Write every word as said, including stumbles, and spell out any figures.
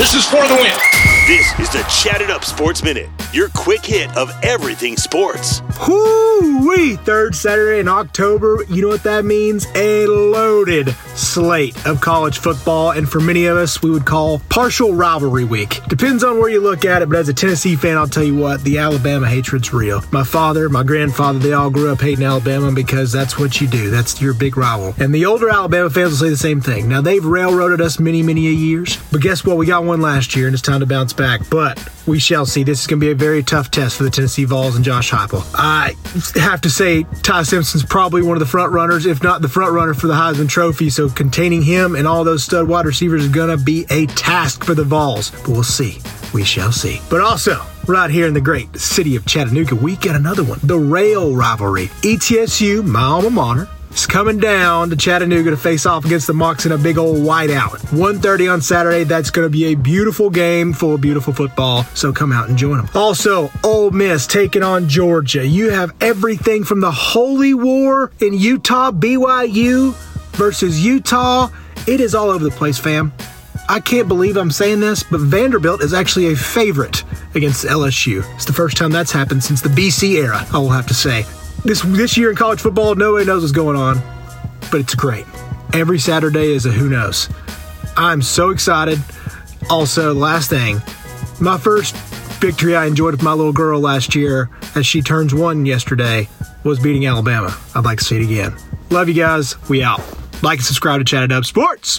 This is for the win. This is the Chat It Up Sports Minute, your quick hit of everything sports. Whoo-wee! Third Saturday in October, you know what that means? A loaded slate of college football, and for many of us, we would call partial rivalry week. Depends on where you look at it, but as a Tennessee fan, I'll tell you what, the Alabama hatred's real. My father, my grandfather, they all grew up hating Alabama because that's what you do. That's your big rival. And the older Alabama fans will say the same thing. Now, they've railroaded us many, many a years, but guess what? We got one last year, and it's time to bounce back. But we shall see. This is going to be a very tough test for the Tennessee Vols and Josh Heupel. I have to say, Ty Simpson's probably one of the front runners, if not the front runner for the Heisman Trophy. So containing him and all those stud wide receivers is going to be a task for the Vols. But we'll see. We shall see. But also, right here in the great city of Chattanooga, we get another one. The rail rivalry. E T S U, my alma mater, is coming down to Chattanooga to face off against the Mocs in a big old whiteout. one thirty on Saturday. That's going to be a beautiful game full of beautiful football, so come out and join them. Also, Ole Miss taking on Georgia. You have everything from the Holy War in Utah, B Y U versus Utah. It is all over the place, fam. I can't believe I'm saying this, but Vanderbilt is actually a favorite against L S U. It's the first time that's happened since the B C era, I will have to say. This this year in college football, nobody knows what's going on, but it's great. Every Saturday is a who knows. I'm so excited. Also, last thing, my first victory I enjoyed with my little girl last year, as she turns one yesterday, was beating Alabama. I'd like to see it again. Love you guys. We out. Like and subscribe to Chat It Up Sports.